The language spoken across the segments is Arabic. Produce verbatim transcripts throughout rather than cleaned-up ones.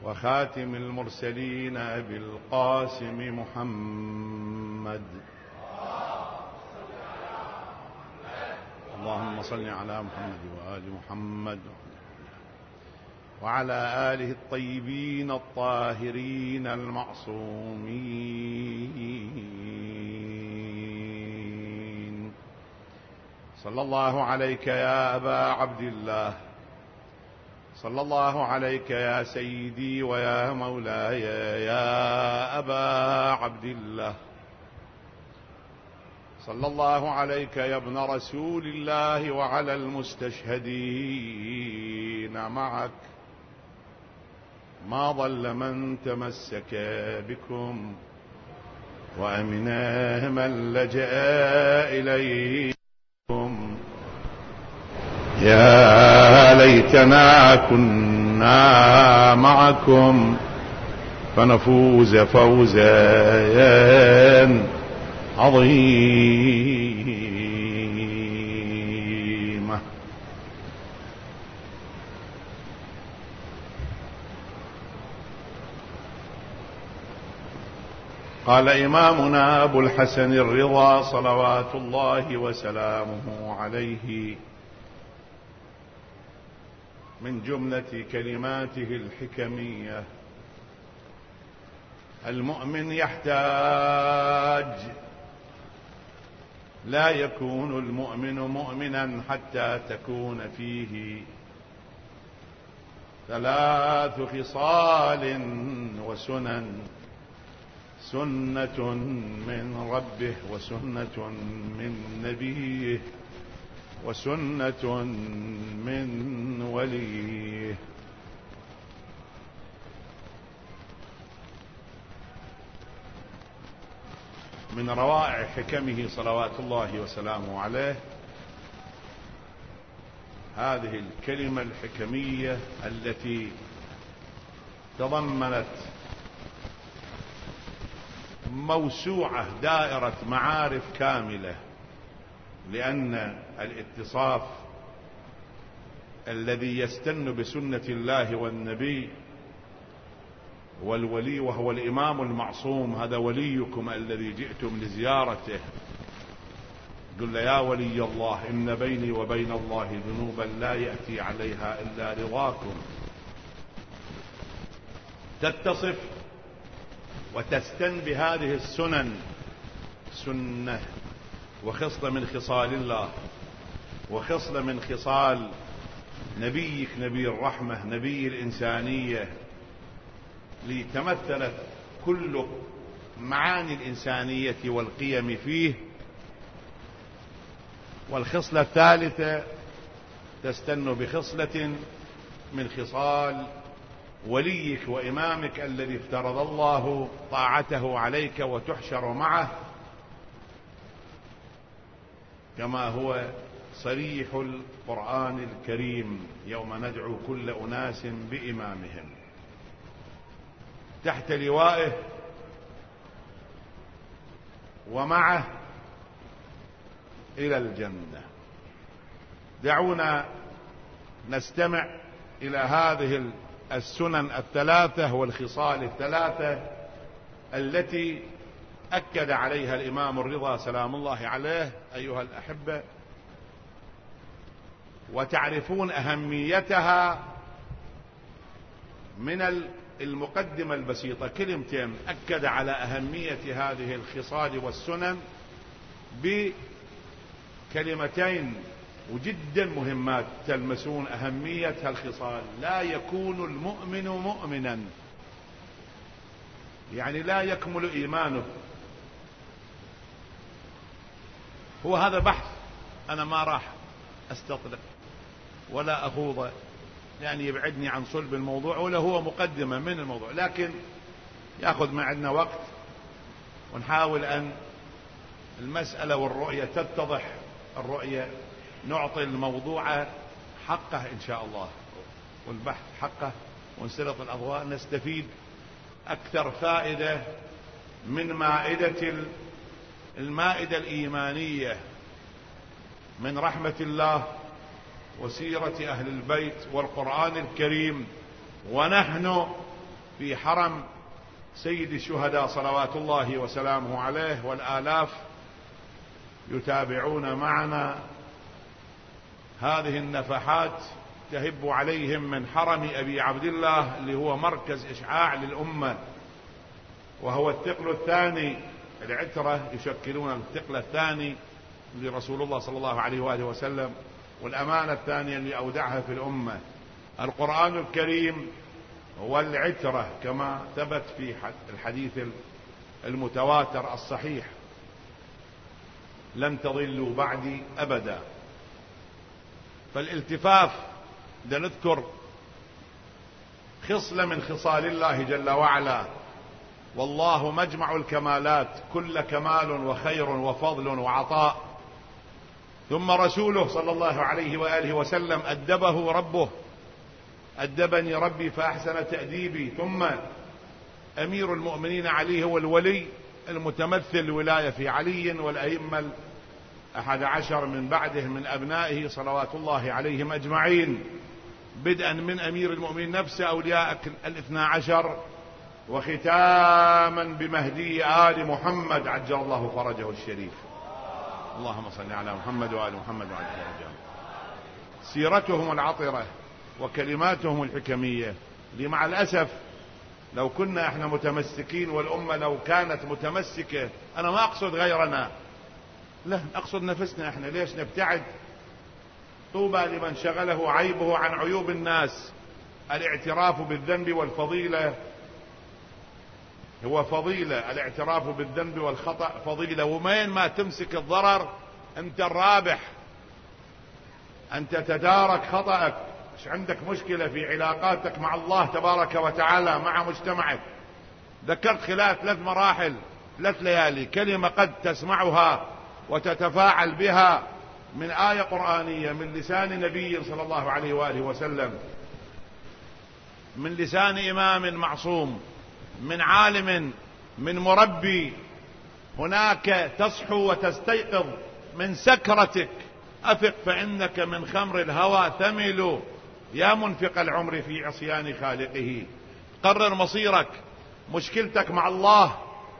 وخاتم المرسلين أبي القاسم محمد. اللهم صل على محمد وآل محمد وعلى آله الطيبين الطاهرين المعصومين. صلى الله عليك يا أبا عبد الله، صلى الله عليك يا سيدي ويا مولاي يا أبا عبد الله، صلى الله عليك يا ابن رسول الله وعلى المستشهدين معك. ما ضل من تمسك بكم وأمنه من لجأ إليكم. يا ليتنا كنا معكم فنفوز فوزا عظيما. قال إمامنا أبو الحسن الرضا صلوات الله وسلامه عليه من جملة كلماته الحكمية: المؤمن يحتاج، لا يكون المؤمن مؤمنا حتى تكون فيه ثلاث خصال وسنن: سنة من ربه، وسنة من نبيه، وسنة من وليه. من روائع حكمه صلوات الله وسلامه عليه هذه الكلمة الحكمية التي تضمنت موسوعة دائرة معارف كاملة، لأن الاتصاف الذي يستن بسنة الله والنبي والولي وهو الإمام المعصوم، هذا وليكم الذي جئتم لزيارته. قل يا ولي الله إن بيني وبين الله ذنوبا لا يأتي عليها إلا رضاكم. تتصف وتستن بهذه السنن، سنة وخصلة من خصال الله، وخصلة من خصال نبيك نبي الرحمة نبي الإنسانية، لتمثلت كل معاني الإنسانية والقيم فيه. والخصلة الثالثة تستن بخصلة من خصال وليك وإمامك الذي افترض الله طاعته عليك وتحشر معه، كما هو صريح القرآن الكريم: يوم ندعو كل أناس بإمامهم، تحت لوائه ومعه إلى الجنة. دعونا نستمع إلى هذه السنن الثلاثة والخصال الثلاثة التي أكد عليها الإمام الرضا سلام الله عليه أيها الأحبة، وتعرفون أهميتها من المقدمة البسيطة. كلمتين أكد على أهمية هذه الخصال والسنن بكلمتين وجدا مهمات تلمسون أهمية الخصال. لا يكون المؤمن مؤمنا، يعني لا يكمل إيمانه. هو هذا بحث أنا ما راح أستطرق ولا أخوض، يعني يبعدني عن صلب الموضوع، ولا هو مقدمة من الموضوع، لكن يأخذ معنا وقت ونحاول أن المسألة والرؤية تتضح. الرؤية نعطي الموضوع حقه إن شاء الله، والبحث حقه، ونسلط الأضواء نستفيد أكثر فائدة من مائدة المائدة الإيمانية من رحمة الله وسيرة أهل البيت والقرآن الكريم. ونحن في حرم سيد الشهداء صلوات الله وسلامه عليه، والآلاف يتابعون معنا هذه النفحات تهب عليهم من حرم أبي عبد الله، اللي هو مركز إشعاع للأمة، وهو الثقل الثاني. العترة يشكلون الثقل الثاني لرسول الله صلى الله عليه وآله وسلم، والأمانة الثانية اللي أودعها في الأمة. القرآن الكريم هو العترة كما ثبت في الحديث المتواتر الصحيح: لن تضلوا بعدي أبدا. فالالتفاف لنذكر خصلة من خصال الله جل وعلا، والله مجمع الكمالات، كل كمال وخير وفضل وعطاء. ثم رسوله صلى الله عليه وآله وسلم أدبه ربه: أدبني ربي فأحسن تأديبي. ثم أمير المؤمنين علي هو الولي المتمثل الولاية في علي، والأئمة الأحد عشر من بعده من أبنائه صلوات الله عليهم أجمعين، بدءا من أمير المؤمنين نفسه أولياء الاثنى عشر، وختاما بمهدي آل محمد عجل الله فرجه الشريف. اللهم صل على محمد وآل محمد وعلى آله. سيرتهم العطرة وكلماتهم الحكمية، اللي مع الأسف لو كنا احنا متمسكين والأمة لو كانت متمسكة، أنا ما أقصد غيرنا، لا أقصد نفسنا احنا. ليش نبتعد؟ طوبى لمن شغله عيبه عن عيوب الناس. الاعتراف بالذنب والفضيلة هو فضيلة، الاعتراف بالذنب والخطأ فضيلة، ومين ما تمسك الضرر أنت الرابح، أنت تدارك خطأك. مش عندك مشكلة في علاقاتك مع الله تبارك وتعالى، مع مجتمعك. ذكرت خلال ثلاث مراحل ثلاث ليالي كلمة قد تسمعها وتتفاعل بها من آية قرآنية، من لسان نبي صلى الله عليه وآله وسلم، من لسان إمام معصوم، من عالم، من مربي. هناك تصحو وتستيقظ من سكرتك: أفق فإنك من خمر الهوى ثمل، يا منفق العمر في عصيان خالقه. قرر مصيرك، مشكلتك مع الله،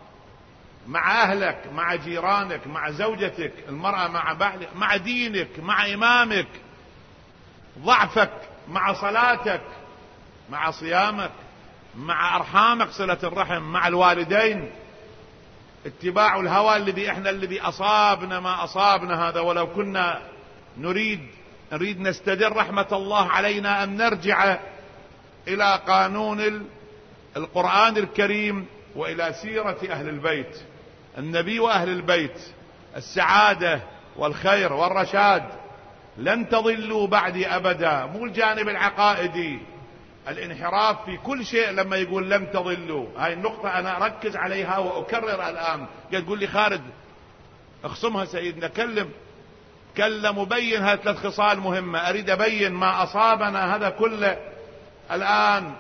مع أهلك، مع جيرانك، مع زوجتك، المرأة مع بعلك، مع دينك، مع إمامك، ضعفك مع صلاتك، مع صيامك، مع أرحامك، صلة الرحم، مع الوالدين. اتباع الهوى الذي احنا الذي أصابنا ما أصابنا هذا. ولو كنا نريد نريد نستدر رحمة الله علينا أن نرجع إلى قانون القرآن الكريم وإلى سيرة أهل البيت، النبي وأهل البيت، السعادة والخير والرشاد. لن تضلوا بعدي أبدا، مو الجانب العقائدي، الانحراف في كل شيء. لما يقول لن تضلوا، هاي النقطة أنا أركز عليها وأكرر الآن. تقول لي خالد اخصمها سيدنا، كلم كلم وبين هذه ثلاث خصال مهمة. أريد أبين ما أصابنا هذا كله الآن.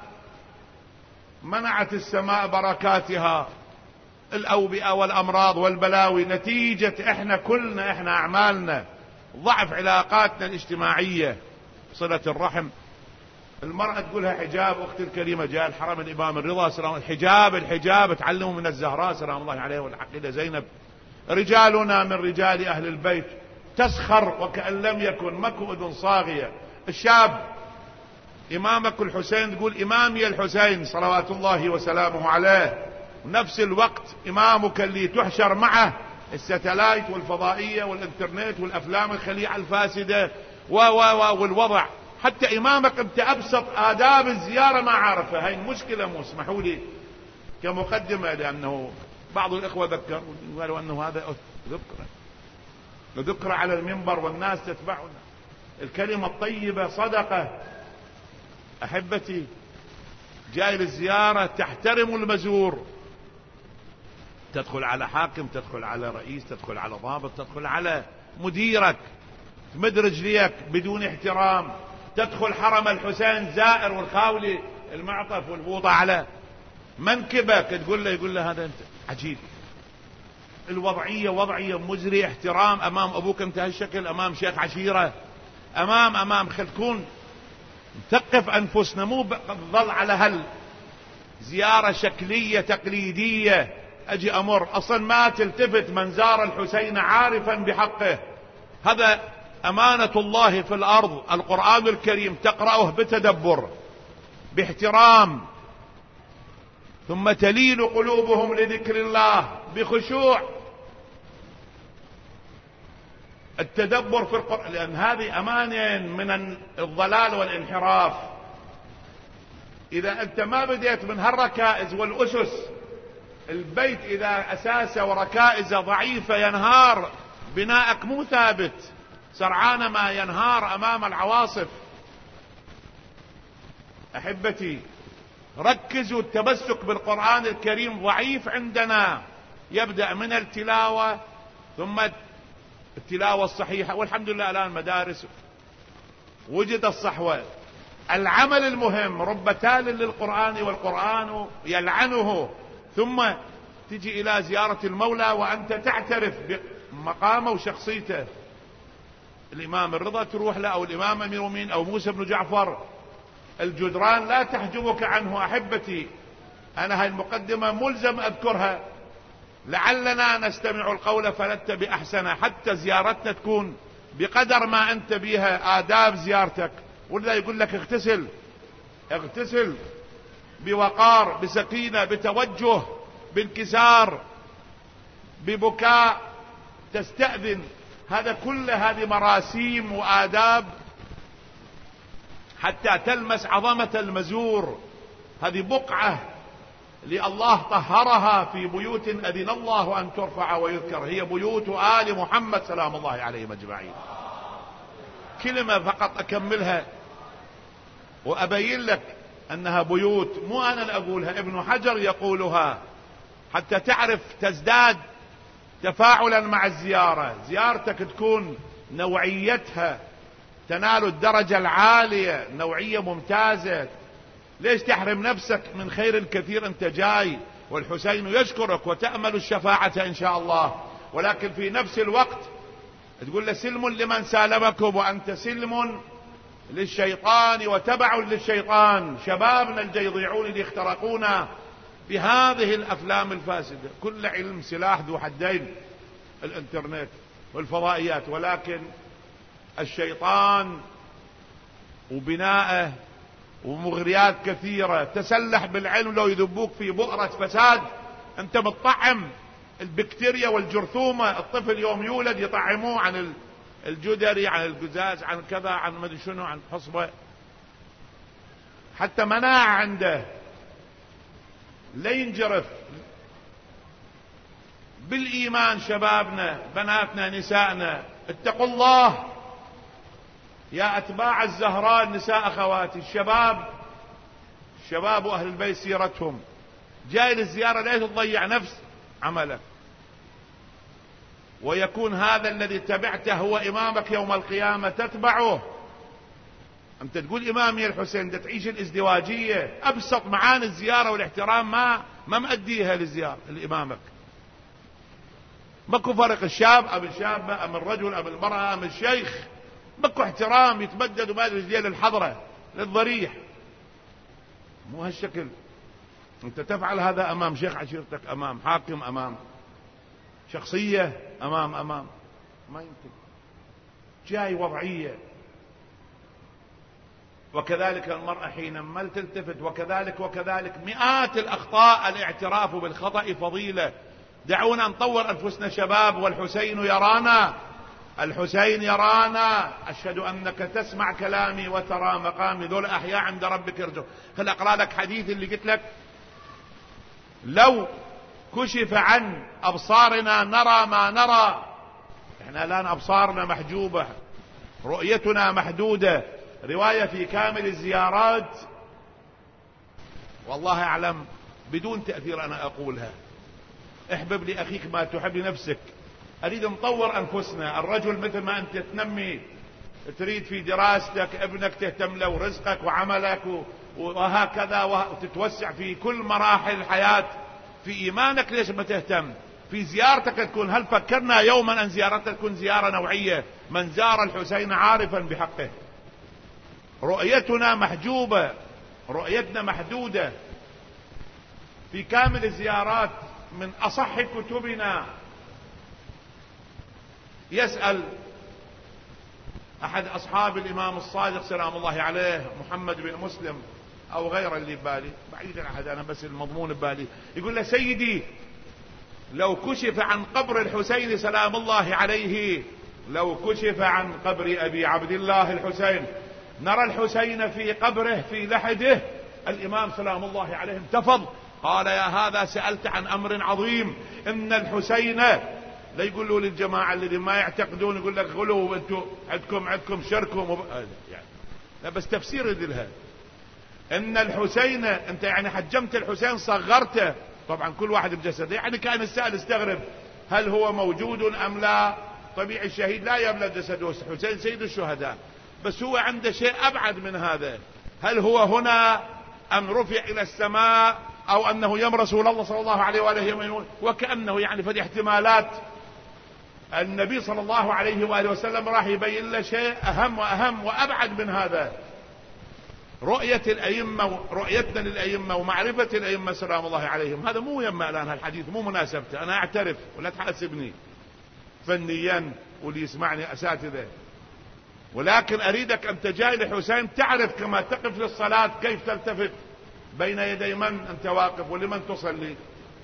منعت السماء بركاتها الأوبئة والأمراض والبلاوي، نتيجة إحنا كلنا إحنا أعمالنا، ضعف علاقاتنا الاجتماعية، صلة الرحم. المرأة تقولها حجاب. أختي الكريمة جاء الحرم الإمام الرضا سلام الحجاب الحجاب تعلموا من الزهراء سلام الله عليه والعقيدة زينب. رجالنا من رجال أهل البيت تسخر وكأن لم يكن مكو أذن صاغية. الشاب إمامك الحسين تقول إمامي الحسين صلوات الله وسلامه عليه. نفس الوقت إمامك اللي تحشر معه الستلايت والفضائية والإنترنت والأفلام الخليعة الفاسدة و و و والوضع. حتى إمامك أنت أبسط آداب الزيارة ما عارفة. هاي المشكلة. مو اسمحوا لي كمقدمة، لأنه بعض الإخوة ذكروا قالوا أنه هذا ذكر ذكر على المنبر والناس تتبعنا. الكلمة الطيبة صدقة. أحبتي، جاي للزيارة تحترم المزور، تدخل على حاكم، تدخل على رئيس، تدخل على ضابط، تدخل على مديرك، تمد رجليك بدون احترام. تدخل حرم الحسين زائر والخاولي المعطف والبوطة على منكبك، تقول له يقول له هذا انت عجيب. الوضعية وضعية مزري. احترام امام ابوك انت هالشكل، امام شيخ عشيرة، امام امام خل تكون نثقف انفسنا، مو ظل على هل زيارة شكلية تقليدية، أجي أمر، أصلا ما تلتفت من زار الحسين عارفا بحقه. هذا أمانة الله في الأرض. القرآن الكريم تقرأه بتدبر باحترام، ثم تلين قلوبهم لذكر الله بخشوع. التدبر في القرآن، لأن هذه أمانة من الضلال والانحراف. إذا أنت ما بديت من هالركائز والأسس، البيت إذا أساسه وركائزه ضعيفة ينهار، بناءك مو ثابت، سرعان ما ينهار أمام العواصف. أحبتي ركزوا، التمسك بالقرآن الكريم ضعيف عندنا. يبدأ من التلاوة، ثم التلاوة الصحيحة، والحمد لله الآن مدارس وجد الصحوة. العمل المهم، رب تال للقرآن والقرآن يلعنه، ثم تجي إلى زيارة المولى وأنت تعترف بمقامه وشخصيته. الإمام الرضا تروح له، أو الإمام أمير المؤمنين، أو موسى بن جعفر. الجدران لا تحجبك عنه. أحبتي أنا هاي المقدمة ملزم أذكرها، لعلنا نستمع القول فنتبع أحسنه، حتى زيارتنا تكون بقدر ما أنت بها آداب زيارتك. ولذا يقول لك اغتسل، اغتسل بوقار، بسكينة، بتوجه، بانكسار، ببكاء، تستأذن. هذا كله هذه مراسيم وآداب حتى تلمس عظمة المزور. هذه بقعة لله طهرها في بيوت أذن الله أن ترفع ويذكر، هي بيوت آل محمد سلام الله عليهم أجمعين. كلمة فقط أكملها وأبين لك أنها بيوت، مو أنا اللي أقولها، ابن حجر يقولها، حتى تعرف تزداد تفاعلا مع الزيارة. زيارتك تكون نوعيتها تنال الدرجة العالية، نوعية ممتازة. ليش تحرم نفسك من خير كثير؟ أنت جاي والحسين يشكرك وتأمل الشفاعة إن شاء الله، ولكن في نفس الوقت تقول له سلم لمن سالمكم وأنت سلم للشيطان وتبع للشيطان. شبابنا اللي يضيعون اللي يخترقونا بهذه الأفلام الفاسدة. كل علم سلاح ذو حدين، الانترنت والفضائيات، ولكن الشيطان وبناءه ومغريات كثيرة. تسلح بالعلم لو يذبوك في بؤرة فساد. انت متطعم البكتيريا والجرثومة. الطفل يوم يولد يطعموه عن الجدري، عن القزاز، عن كذا، عن مدري شنو، عن حصبة، حتى مناعة عنده لا ينجرف. بالإيمان شبابنا، بناتنا، نسائنا، اتقوا الله يا أتباع الزهراء. النساء أخواتي، الشباب، الشباب وأهل البيت سيرتهم. جاي للزيارة لا تضيع نفس عملك، ويكون هذا الذي تبعته هو إمامك يوم القيامة تتبعه. أنت تقول إمامي الحسين، ده تعيش الازدواجية. أبسط معاني الزيارة والاحترام ما ما مأديها للزيارة لإمامك. ماكو فرق الشاب أم الشابة أم الرجل أم المرأة أم الشيخ. ماكو احترام يتمدد وما يجي للحضرة للضريح. مو هالشكل. أنت تفعل هذا أمام شيخ عشيرتك، أمام حاكم، أمام شخصية، أمام أمام ما يمكن. جاي وضعية. وكذلك المرأة حينما تلتفت، وكذلك وكذلك مئات الأخطاء. الاعتراف بالخطأ فضيلة. دعونا نطور أنفسنا شباب، والحسين يرانا، الحسين يرانا. أشهد أنك تسمع كلامي وترى مقامي، ذو الأحياء عند ربك يرجعون. خل أقرأ لك حديث اللي قلت لك لو كشف عن أبصارنا نرى ما نرى. احنا الآن أبصارنا محجوبة، رؤيتنا محدودة. رواية في كامل الزيارات، والله أعلم بدون تأثير أنا أقولها. احبب لأخيك ما تحب لنفسك. أريد نطور أنفسنا. الرجل مثل ما أنت تنمي، تريد في دراستك ابنك تهتم له، ورزقك وعملك وهكذا، وتتوسع في كل مراحل الحياة. في إيمانك ليش ما تهتم؟ في زيارتك تكون، هل فكرنا يوما أن زيارتك تكون زيارة نوعية؟ من زار الحسين عارفا بحقه. رؤيتنا محجوبة، رؤيتنا محدودة. في كامل الزيارات من أصح كتبنا. يسأل أحد أصحاب الإمام الصادق سلام الله عليه محمد بن مسلم أو غيره اللي ببالي، بعيد عن أحد، أنا بس المضمون ببالي، يقول له سيدي لو كشف عن قبر الحسين سلام الله عليه، لو كشف عن قبر أبي عبد الله الحسين، نرى الحسين في قبره في لحده. الإمام سلام الله عليه انتفض، قال يا هذا سألت عن أمر عظيم، إن الحسين، لا يقولوا للجماعة الذين ما يعتقدون يقول لك غلو وانتم عندكم عندكم شرك ومب... يعني لا بس تفسير لها، إن الحسين أنت يعني حجمت الحسين صغرته، طبعا كل واحد بجسده، يعني كان السائل استغرب هل هو موجود أم لا؟ طبيعي الشهيد لا يبلى جسده، الحسين سيد الشهداء، بس هو عنده شيء أبعد من هذا، هل هو هنا أم رفع إلى السماء أو أنه يم رسول الله صلى الله عليه وآله يمين، وكأنه يعني فدي احتمالات. النبي صلى الله عليه وآله وسلم راح يبين له شيء أهم وأهم وأبعد من هذا. رؤية الأئمة، رؤيتنا للأئمة ومعرفة الأئمة سلام الله عليهم، هذا مو يما الآن هالحديث مو مناسبته، أنا أعترف ولا تحاسبني فنيا واللي يسمعني أساتذة، ولكن أريدك أنت جاي لحسين تعرف كما تقف للصلاة كيف تلتفت بين يدي من أنت واقف ولمن تصلي.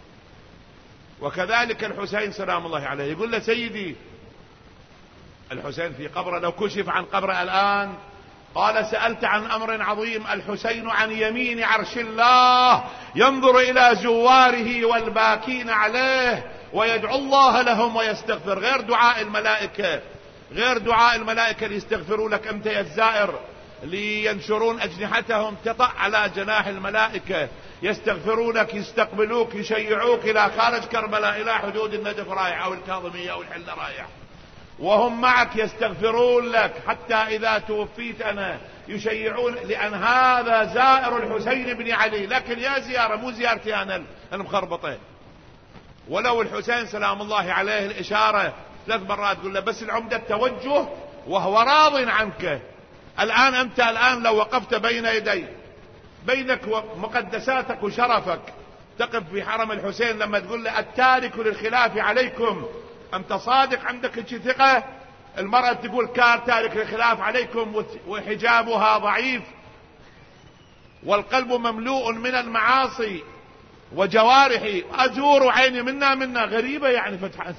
وكذلك الحسين سلام الله عليه، يقول له سيدي الحسين في قبره، لو كشف عن قبره الآن، قال سألت عن أمر عظيم، الحسين عن يمين عرش الله ينظر إلى زواره والباكين عليه ويدعو الله لهم ويستغفر، غير دعاء الملائكة، غير دعاء الملائكة ليستغفروا لك أنت يا الزائر، لينشرون أجنحتهم تطأ على جناح الملائكة، يستغفرونك، يستقبلوك، يشيعوك إلى خارج كربلاء، إلى حدود النجف رايح أو الكاظمية أو الحلة رايح، وهم معك يستغفرون لك، حتى إذا توفيت أنا يشيعون، لأن هذا زائر الحسين بن علي، لكن يا زيارة مو زيارتي أنا المخربطة. ولو الحسين سلام الله عليه الإشارة ثلاث مرات تقول له بس العمدة التوجه وهو راض عنك. الآن أنت الآن لو وقفت بين يدي، بينك ومقدساتك وشرفك، تقف في حرم الحسين لما تقول له التارك للخلاف عليكم، أنت صادق عندك ثقة؟ المرأة تقول كار تارك للخلاف عليكم وحجابها ضعيف والقلب مملوء من المعاصي وجوارحي أزور عيني منا منا، غريبة يعني فتح.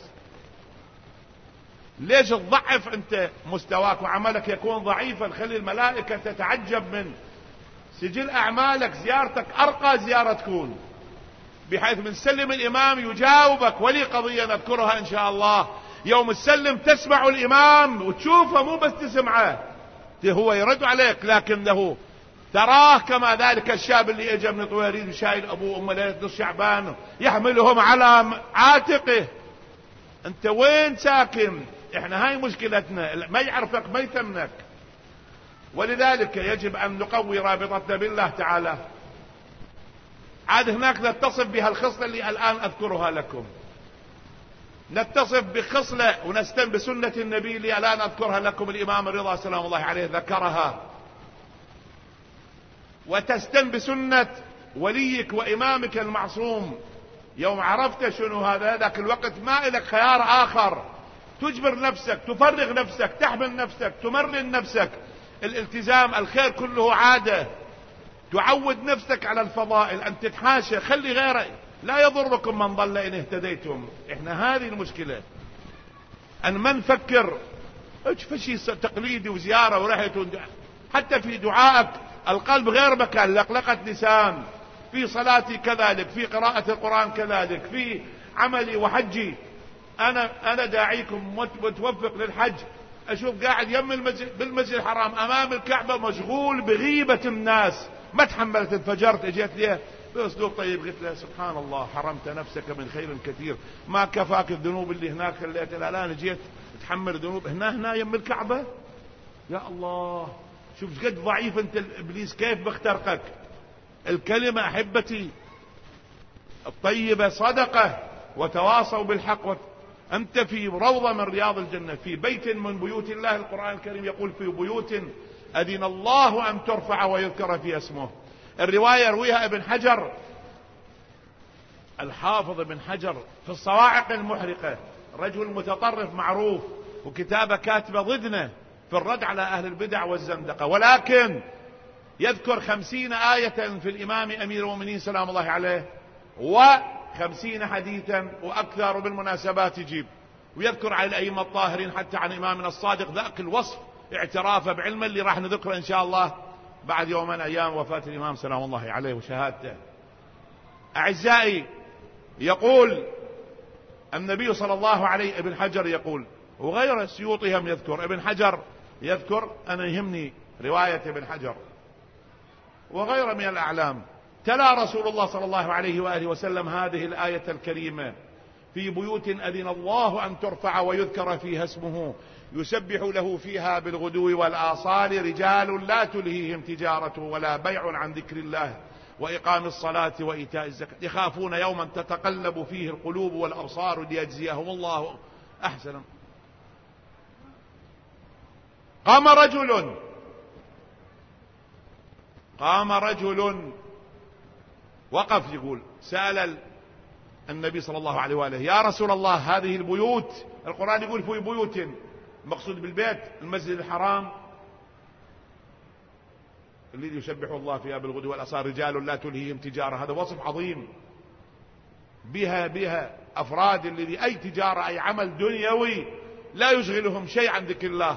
ليش تضعف أنت مستواك وعملك يكون ضعيفا؟ خلي الملائكة تتعجب من سجل أعمالك، زيارتك أرقى زيارة تكون، بحيث من سلم الإمام يجاوبك. ولي قضية نذكرها إن شاء الله، يوم السلم تسمع الإمام وتشوفه مو بس تسمعه، هو يرد عليك لكنه تراه، كما ذلك الشاب اللي اجى من طويريد شايل أبوه أم ليلة نص شعبان يحملهم على عاتقه. أنت وين ساكن؟ إحنا هاي مشكلتنا، ما يعرفك ما يثمنك. ولذلك يجب أن نقوي رابطتنا بالله تعالى. عاد هناك نتصف بها الخصلة اللي الآن أذكرها لكم، نتصف بخصلة ونستن بسنة النبي اللي الآن أذكرها لكم، الإمام الرضا سلام الله عليه ذكرها، وتستن بسنة وليك وإمامك المعصوم. يوم عرفت شنو هذا، ذاك الوقت ما إلك خيار آخر، تجبر نفسك، تفرغ نفسك، تحمل نفسك، تمرن نفسك. الالتزام الخير كله عادة، تعود نفسك على الفضائل، أن تتحاشى، خلي غيره، لا يضركم من ضل إن اهتديتم. إحنا هذه المشكلة، أن ما نفكر فشي تقليدي وزيارة ورحلة. حتى في دعائك القلب غير مكان، لقلقة لسان، في صلاتي كذلك، في قراءة القرآن كذلك، في عملي وحجي. أنا أنا داعيكم متوفق للحج، أشوف قاعد يم المسجد بالمسجد الحرام أمام الكعبة مشغول بغيبة الناس، ما تحملت، انفجرت، اجيت ليه بأسلوب طيب، قلت له سبحان الله حرمت نفسك من خير كثير، ما كفاك الذنوب اللي هناك خليتها، الآن جيت تحمل ذنوب هنا هنا يم الكعبة. يا الله شوف قد ضعيف أنت، الإبليس كيف بيخترقك. الكلمة أحبتي الطيبة صدقة، وتواصوا بالحق. وت... أنت في روضة من رياض الجنة، في بيت من بيوت الله. القرآن الكريم يقول في بيوت أذن الله أن ترفع ويذكر فيها اسمه. الرواية يرويها ابن حجر الحافظ ابن حجر في الصواعق المحرقة رجل متطرف معروف، وكتابه كاتبة ضدنا في الرد على أهل البدع والزندقة، ولكن يذكر خمسين آية في الإمام أمير المؤمنين سلام الله عليه، وخمسين حديثا وأكثر بالمناسبات يجيب، ويذكر عن الأئمة الطاهرين حتى عن إمامنا الصادق ذاك الوصف اعترافه بعلمه اللي راح نذكره إن شاء الله بعد يومين أيام وفاة الإمام سلام الله عليه وشهادته. أعزائي، يقول النبي صلى الله عليه، ابن حجر يقول، وغير السيوطي هم يذكر، ابن حجر يذكر، أنا يهمني رواية ابن حجر وغير من الأعلام، تلا رسول الله صلى الله عليه وآله وسلم هذه الآية الكريمة: في بيوت أذن الله أن ترفع ويذكر فيها اسمه يسبح له فيها بالغدو والآصال رجال لا تلهيهم تجارة ولا بيع عن ذكر الله وإقام الصلاة وإيتاء الزكاة يخافون يوما تتقلب فيه القلوب والأبصار ليجزيهم الله أحسن. قام رجل قام رجل وقف يقول، سأل النبي صلى الله عليه وآله: يا رسول الله، هذه البيوت، القرآن يقول في بيوت، المقصود بالبيت المسجد الحرام الذي يسبح الله فيها بالغدو والآصال رجال لا تلهيهم تجارة، هذا وصف عظيم، بها بها أفراد الذي أي تجارة أي عمل دنيوي لا يشغلهم شيء عن ذكر الله.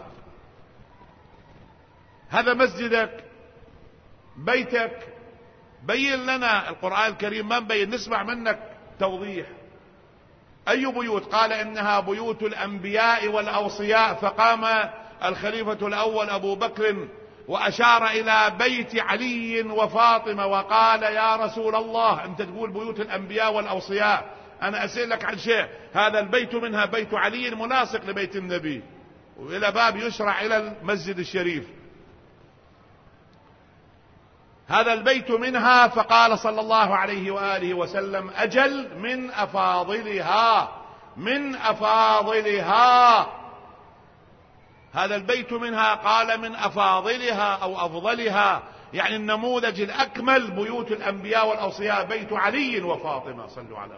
هذا مسجدك، بيتك، بين لنا القرآن الكريم، ما نبين، نسمع منك توضيح. أي بيوت؟ قال إنها بيوت الأنبياء والأوصياء. فقام الخليفة الأول أبو بكر وأشار إلى بيت علي وفاطمة وقال: يا رسول الله، أنت تقول بيوت الأنبياء والأوصياء، أنا أسألك عن شيء، هذا البيت منها بيت علي مناسق لبيت النبي، وإلى باب يشرع إلى المسجد الشريف، هذا البيت منها. فقال صلى الله عليه وآله وسلم: أجل، من أفاضلها، من أفاضلها، هذا البيت منها. قال: من أفاضلها أو أفضلها، يعني النموذج الأكمل بيوت الأنبياء والأوصياء بيت علي وفاطمة. صلوا على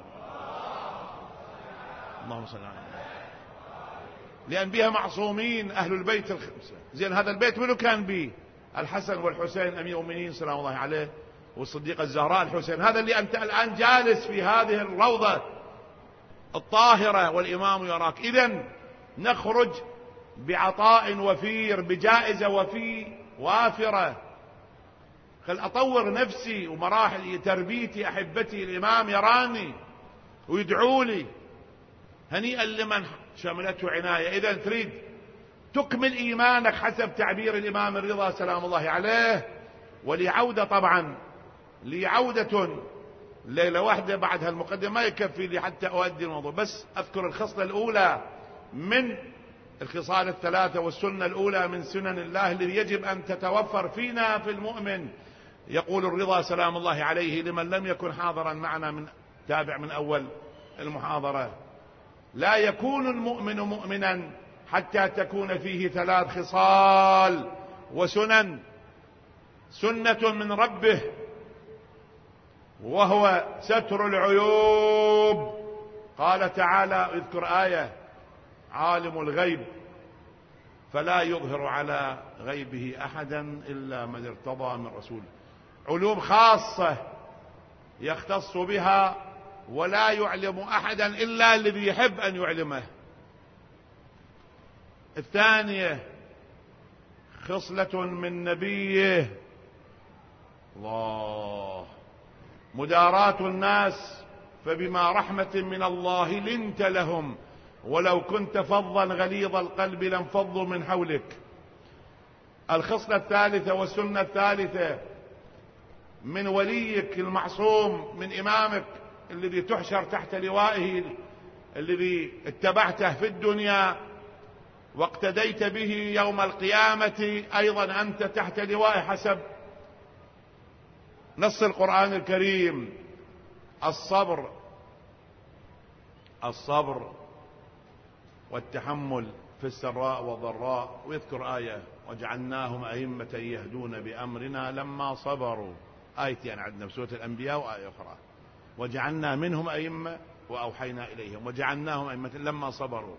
اللهم صل على، لأن بها معصومين أهل البيت الخمسة. زين، هذا البيت منو كان به؟ الحسن والحسين أمير المؤمنين سلام الله عليه، والصديقة الزهراء الحسين، هذا اللي أنت الآن جالس في هذه الروضة الطاهرة والإمام يراك. إذن نخرج بعطاء وفير، بجائزة وفي وافرة. خل أطور نفسي ومراحل تربيتي أحبتي، الإمام يراني ويدعو لي، هنيئا لمن شملته عناية. إذا تريد تكمل إيمانك حسب تعبير الإمام الرضا سلام الله عليه، ولعودة طبعا لعودة ليلة واحدة بعد هالمقدمة ما يكفي لي حتى أؤدي الموضوع، بس أذكر الخصلة الأولى من الخصال الثلاثة والسنة الأولى من سنن الله الذي يجب أن تتوفر فينا في المؤمن. يقول الرضا سلام الله عليه لمن لم يكن حاضرا معنا من تابع من أول المحاضرة: لا يكون المؤمن مؤمنا حتى تكون فيه ثلاث خصال وسنن. سنة من ربه وهو ستر العيوب، قال تعالى، اذكر آية: عالم الغيب فلا يظهر على غيبه أحدا إلا من ارتضى من رسول. علوم خاصة يختص بها ولا يعلم أحدا إلا الذي يحب أن يعلمه. الثانية خصلة من نبيه، الله، مداراة الناس، فبما رحمة من الله لنت لهم ولو كنت فظا غليظ القلب لانفضوا من حولك. الخصلة الثالثة والسنة الثالثة من وليك المعصوم، من إمامك الذي تحشر تحت لوائه، الذي اتبعته في الدنيا واقتديت به يوم القيامة، أيضا أنت تحت لوائه حسب نص القرآن الكريم. الصبر الصبر والتحمل في السراء والضراء. ويذكر آية: وجعلناهم أئمة يهدون بأمرنا لما صبروا، آيتين عندنا في سورة الأنبياء وآية أخرى. وجعلنا منهم أئمة وأوحينا إليهم وجعلناهم أئمة لما صبروا.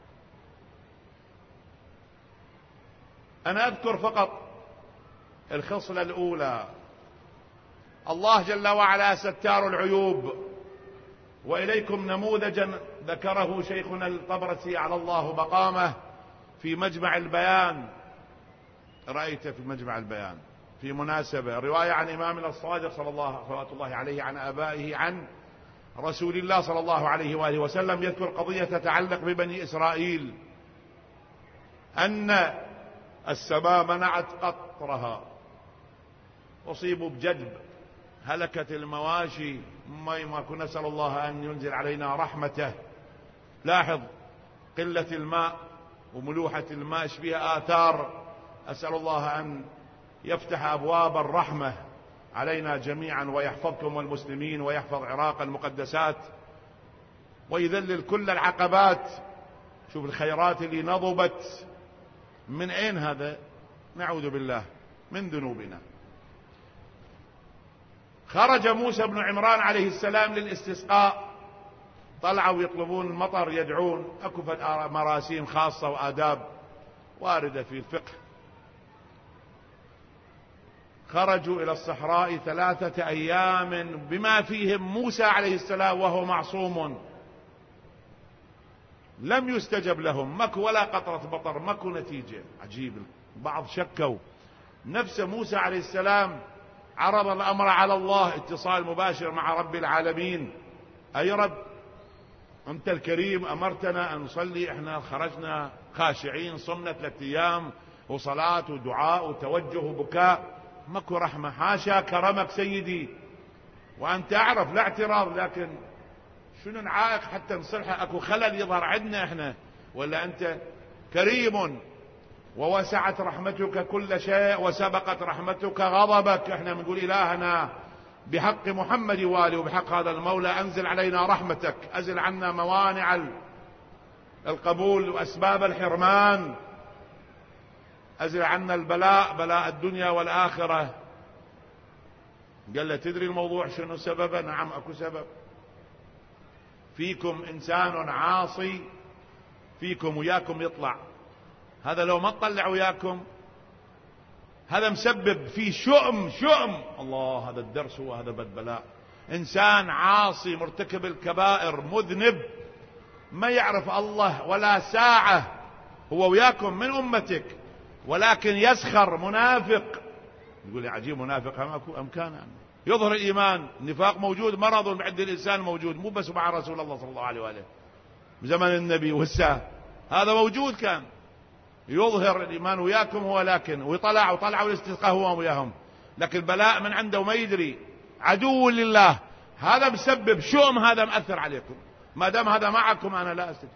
أنا أذكر فقط الخصلة الأولى. الله جل وعلا ستار العيوب، وإليكم نموذجا ذكره شيخنا الطبرسي على الله مقامه في مجمع البيان. رأيت في مجمع البيان في مناسبة رواية عن إمامنا الصادق صلى الله صلوات الله عليه عن آبائه عن رسول الله صلى الله عليه وآله وسلم، يذكر قضية تتعلق ببني إسرائيل، أن السماء منعت قطرها، أصيبوا بجدب، هلكت المواشي، ما كنا نسأل الله أن ينزل علينا رحمته. لاحظ قلة الماء وملوحة الماء فيها آثار. أسأل الله أن يفتح أبواب الرحمة علينا جميعا ويحفظكم والمسلمين ويحفظ عراق المقدسات ويذلل كل العقبات. شوف الخيرات اللي نضبت، من أين هذا؟ نعوذ بالله من ذنوبنا. خرج موسى بن عمران عليه السلام للاستسقاء، طلعوا يطلبون المطر، يدعون، أكفت مراسيم خاصة وآداب واردة في الفقه. خرجوا إلى الصحراء ثلاثة أيام بما فيهم موسى عليه السلام وهو معصوم، لم يستجب لهم، مكو ولا قطرة مطر، مكو نتيجة. عجيب. بعض شكوا. نفس موسى عليه السلام عرض الأمر على الله، اتصال مباشر مع رب العالمين: أي رب أنت الكريم، أمرتنا أن نصلي، احنا خرجنا خاشعين، صمنا ثلاثة أيام وصلاة ودعاء وتوجه وبكاء، مكو رحمة، حاشا كرمك سيدي، وأنت أعرف لا اعتراض، لكن شنو نعائق حتى نصلح؟ أكو خلل يظهر عندنا احنا، ولا أنت كريم ووسعت رحمتك كل شيء وسبقت رحمتك غضبك. احنا بنقول إلهنا بحق محمد والي وبحق هذا المولى أنزل علينا رحمتك، أزل عنا موانع القبول وأسباب الحرمان، أزل عنا البلاء، بلاء الدنيا والآخرة. قال له: تدري الموضوع شنو سببه؟ نعم أكو سبب. فيكم إنسان عاصي، فيكم وياكم يطلع، هذا لو ما تطلع وياكم هذا مسبب في شؤم شؤم. الله، هذا الدرس وهذا بالبلاء. إنسان عاصي مرتكب الكبائر مذنب ما يعرف الله ولا ساعة، هو وياكم من أمتك، ولكن يسخر، منافق. يقول لي عجيب، منافق أم كان يعني يظهر الإيمان، النفاق موجود، مرض عند الإنسان موجود، مو بس مع رسول الله صلى الله عليه وآله بزمن النبي والساعة، هذا موجود كان يظهر الإيمان وياكم هو، لكن ويطلع وطلعوا الاستسقاء هو وياهم، لكن بلاء من عنده وما يدري، عدو لله، هذا بسبب شؤم، هذا مأثر عليكم. ما دام هذا معكم أنا لا أستجيب.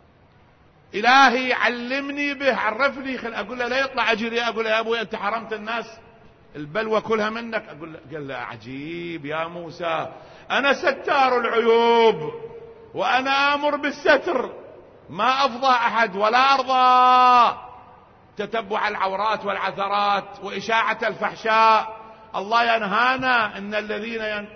إلهي علمني به، عرفني، خل أقول له لا يطلع أجري، أقول له يا أبوي أنت حرمت الناس البلوى كلها منك، أقول له، قال له عجيب يا موسى، أنا ستار العيوب وأنا آمر بالستر، ما أفضى أحد ولا أرضى تتبع العورات والعثرات وإشاعة الفحشاء. الله ينهانا: إن الذين ين...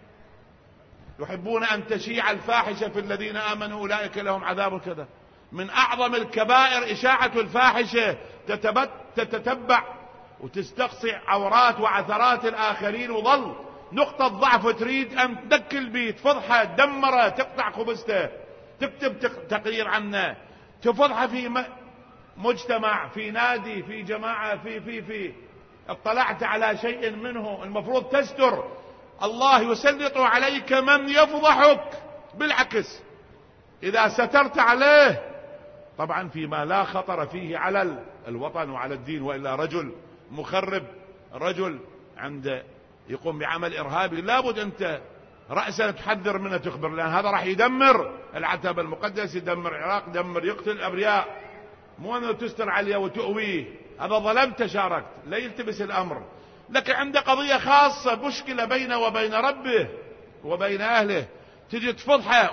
يحبون أن تشيع الفاحشة في الذين آمنوا أولئك لهم عذاب كذا. من أعظم الكبائر إشاعة الفاحشة، تتبت... تتتبع وتستقصي عورات وعثرات الآخرين، وظل نقطة ضعف تريد أن تدك البيت، تفضحه، تدمره، تقطع خبزته، تكتب تقرير عنه، تفضحه في مجتمع، في نادي، في جماعة، في في في اطلعت على شيء منه المفروض تستر، الله يسلط عليك من يفضحك. بالعكس إذا سترت عليه، طبعا فيما لا خطر فيه على الوطن وعلى الدين، وإلا رجل مخرب، رجل عند يقوم بعمل إرهابي، لابد أنت رأسا تحذر منه، تخبر، لأن هذا راح يدمر العتبة المقدس، يدمر العراق، يدمر، يقتل الأبرياء، مو أنه تستر عليه وتؤويه، هذا ظلمت، شاركت، لا يلتبس الأمر. لكن عنده قضية خاصة، مشكلة بينه وبين ربه وبين أهله، تجي تفضحه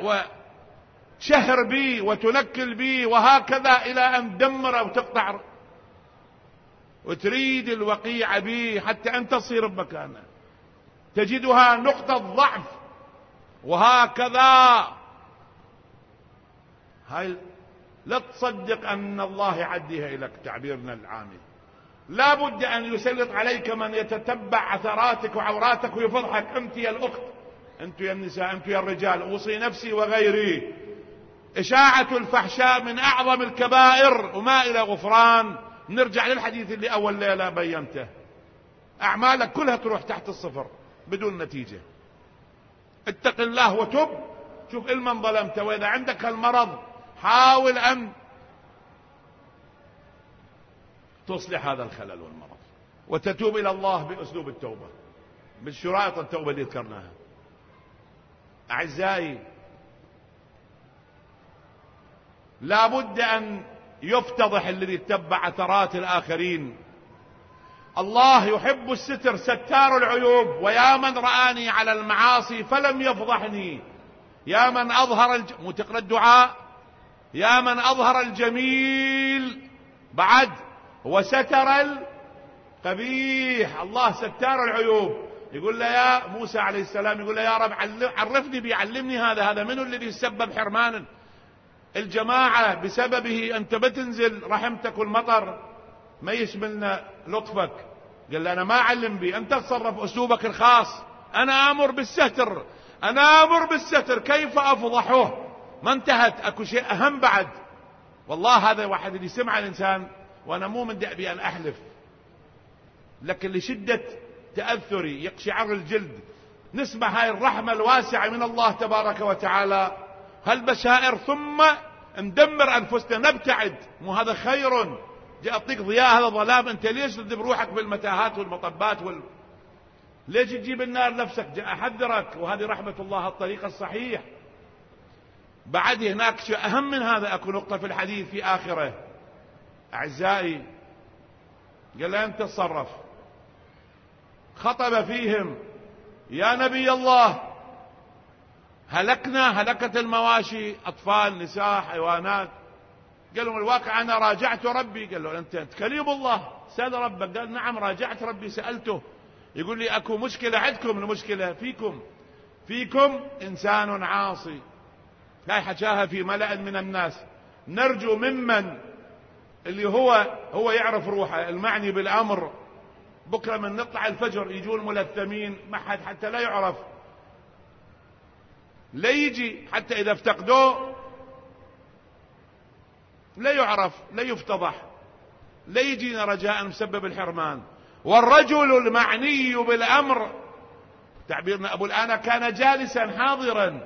وتشهر به وتنكل به وهكذا إلى أن تدمره وتقطع، وتريد الوقيع به حتى أن تصير بمكانه، تجدها نقطة ضعف وهكذا. هاي لا تصدق أن الله يعديها إليك، تعبيرنا العامي. لا بد أن يسلط عليك من يتتبع عثراتك وعوراتك ويفضحك. أنت يا الأخت، أنت يا النساء، أنت يا الرجال، أوصي نفسي وغيري. إشاعة الفحشاء من أعظم الكبائر وما إلى غفران. نرجع للحديث اللي أول ليلة بينته. أعمالك كلها تروح تحت الصفر بدون نتيجة. اتق الله وتب. شوف المن ظلمته، وإذا عندك المرض حاول أن تصلح هذا الخلل والمرض وتتوب إلى الله بأسلوب التوبة، بالشرائط التوبة اللي ذكرناها. أعزائي، لا بد أن يفتضح الذي يتبع عثرات الآخرين. الله يحب الستر، ستار العيوب. ويا من رآني على المعاصي فلم يفضحني، يا من أظهر الج... مو تقرأ الدعاء، يا من أظهر الجميل بعد وستر القبيح. الله ستار العيوب. يقول له يا موسى عليه السلام، يقول له يا رب عرفني بيعلمني هذا هذا منو الذي سبب حرمان الجماعة بسببه أنت بتنزل رحمتك والمطر ما يشملنا لطفك. قال له أنا ما أعلم بي، أنت تصرف أسلوبك الخاص. أنا أمر بالستر، أنا أمر بالستر، كيف أفضحه؟ ما انتهت، أكو شيء أهم بعد. والله هذا واحد اللي سمع الإنسان، وأنا مو من دأبي أن أحلف، لكن لشدة تأثري يقشعر الجلد نسمع هاي الرحمة الواسعة من الله تبارك وتعالى، هالبشائر، ثم ندمر أنفسنا نبتعد. مو هذا خير؟ جاء أعطيك ضياء، هذا ظلام. أنت ليش تذب روحك بالمتاهات والمطبات وال... ليش تجيب النار نفسك؟ جاء أحذرك، وهذه رحمة الله الطريق الصحيح. بعد هناك شيء أهم من هذا، أكو نقطة في الحديث في آخره. أعزائي، قال له أنت تصرف. خطب فيهم يا نبي الله، هلكنا، هلكت المواشي، أطفال، نساء، حيوانات. قال لهم الواقع أنا راجعت ربي. قال له أنت كليم الله، سأل ربك. قال نعم راجعت ربي، سألته. يقول لي أكو مشكلة عندكم، المشكلة فيكم، فيكم إنسان عاصي. هاي حكاها في ملأ من الناس. نرجو ممن اللي هو هو يعرف روحه المعني بالأمر، بكرة من نطلع الفجر يجون ملثمين ما حد حتى لا يعرف، لا يجي حتى إذا افتقدوه لا يعرف، لا يفتضح، لا يجينا رجاء مسبب الحرمان. والرجل المعني بالأمر، تعبيرنا أبو الآن، كان جالسا حاضرا،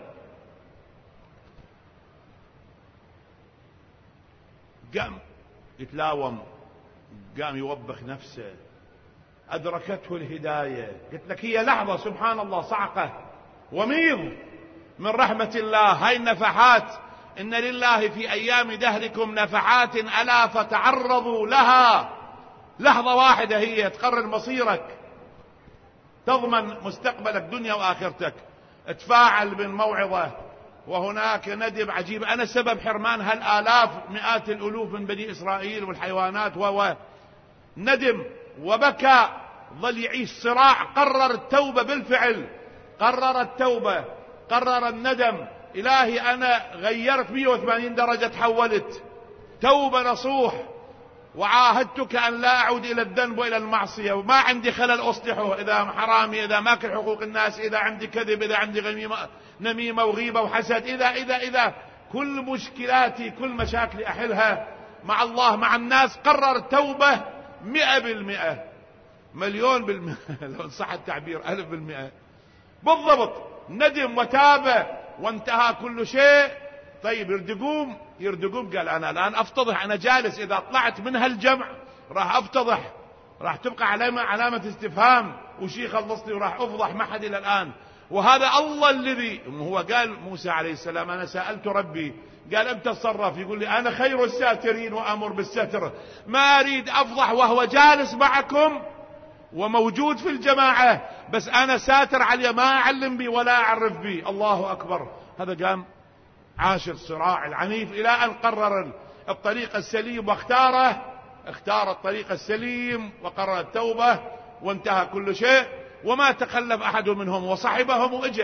قام يتلاوم، قام يوبخ نفسه، أدركته الهداية. قلت لك هي لحظة سبحان الله، صعقة وميض من رحمة الله. هاي النفحات، إن لله في أيام دهركم نفحات ألا فتعرضوا لها. لحظة واحدة هي تقرر مصيرك، تضمن مستقبلك دنيا وآخرتك. تفاعل بالموعظة، وهناك ندب عجيب. أنا سبب حرمان هالآلاف مئات الألوف من بني إسرائيل والحيوانات، و ندم وبكى، ظل يعيش صراع. قرر التوبة بالفعل، قرر التوبة، قرر الندم. إلهي أنا غيرت مئة وثمانين درجة، تحولت توبة نصوح، وعاهدتك أن لا أعود إلى الذنب وإلى المعصية، وما عندي خلل أصلحه، إذا حرامي، إذا ماكل حقوق الناس، إذا عندي كذب، إذا عندي غميمة نميمة وغيبة وحسد، إذا إذا إذا كل مشكلاتي كل مشاكلي أحلها مع الله مع الناس. قرر التوبة مئة بالمئة، مليون بالمئة لو صح التعبير، ألف بالمئة بالضبط. ندم وتاب وانتهى كل شيء. طيب يردقوم يردقوم قال أنا الآن أفتضح، أنا جالس، إذا طلعت من هالجمع راح أفتضح، راح تبقى علامة علامة استفهام، وشي خلصني وراح أفضح ما حد إلى الآن. وهذا الله الذي هو قال موسى عليه السلام أنا سألت ربي، قال أنت تصرف. يقول لي أنا خير الساترين وأمر بالستر، ما أريد أفضح وهو جالس معكم وموجود في الجماعة، بس أنا ساتر عليه، ما أعلم بي ولا أعرف بي. الله أكبر. هذا قام عاش الصراع العنيف إلى أن قرر الطريق السليم واختاره، اختار الطريق السليم وقرر التوبة، وانتهى كل شيء. وما تخلف أحد منهم وصحبهم وإجا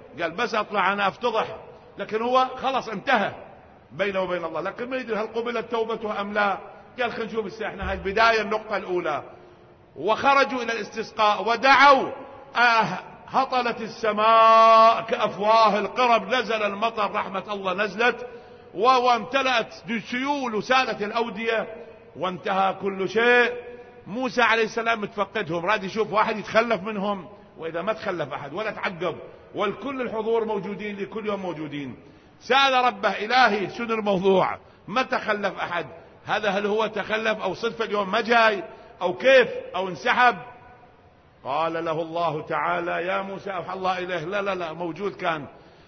قال بس أطلع أنا أفتضح، لكن هو خلص انتهى بينه وبين الله، لكن ما يدري هل قبلت توبته أم لا. قال خلينا نشوف الساحة، هاي البداية النقطة الأولى. وخرجوا إلى الاستسقاء ودعوا، آه هطلت السماء كأفواه القرب، نزل المطر، رحمة الله نزلت وامتلأت سيول وسالت الأودية وانتهى كل شيء. موسى عليه السلام متفقدهم، راد يشوف واحد يتخلف منهم، وإذا ما تخلف أحد ولا تعقب والكل الحضور موجودين لكل يوم موجودين، سأل ربه إلهي شنو الموضوع، ما تخلف أحد، هذا هل هو تخلف أو صدفة اليوم ما جاي أو كيف أو انسحب؟ قال له الله تعالى يا موسى أوحى الله إليه لا لا لا موجود كان،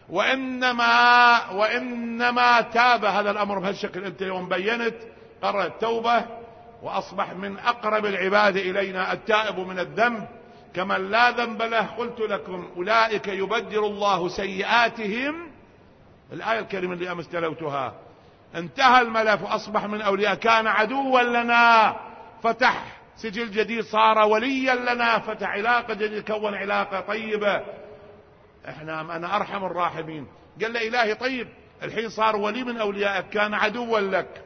وإنما وإنما تاب. هذا الأمر بهالشكل أنت يوم بينت قرر التوبة وأصبح من أقرب العباد إلينا التائب من الذنب كمن لا ذنب له. قلت لكم أولئك يبدل الله سيئاتهم، الآية الكريمة اللي أمس تلوتها. انتهى الملف وأصبح من أولياء، كان عدوا لنا فتح سجل جديد، صار وليا لنا فتح علاقة جديدة، كون علاقة طيبة. احنا أنا أرحم الراحمين. قال له إلهي طيب الحين صار ولي من أوليائك، كان عدوا لك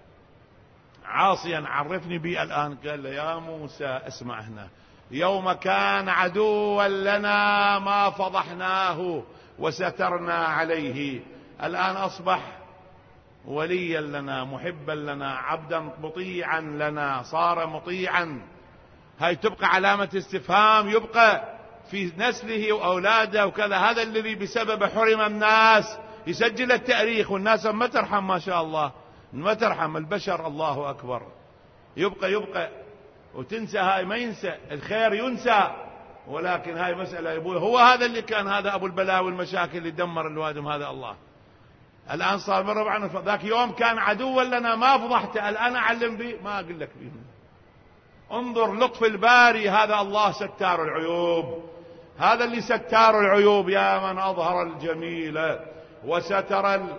عاصيا، عرفني بي الآن. قال له يا موسى اسمع هنا، يوم كان عدوا لنا ما فضحناه وسترنا عليه، الآن أصبح وليا لنا محبا لنا عبدا مطيعا لنا، صار مطيعا. هاي تبقى علامة استفهام يبقى في نسله وأولاده وكذا. هذا الذي بسبب حرم الناس، يسجل التاريخ والناس ما ترحم، ما شاء الله ما ترحم البشر، الله أكبر. يبقى يبقى وتنسى، هاي ما ينسى الخير ينسى، ولكن هاي مسألة يبوي هو هذا اللي كان، هذا أبو البلاء والمشاكل اللي دمر الوادم، هذا الله. الآن صار مرة عنه، ذاك يوم كان عدوا لنا ما فضحته، الآن أعلم به ما أقول لك به. انظر لطف الباري، هذا الله ستار العيوب، هذا اللي ستار العيوب، يا من أظهر الجميل وستر ال...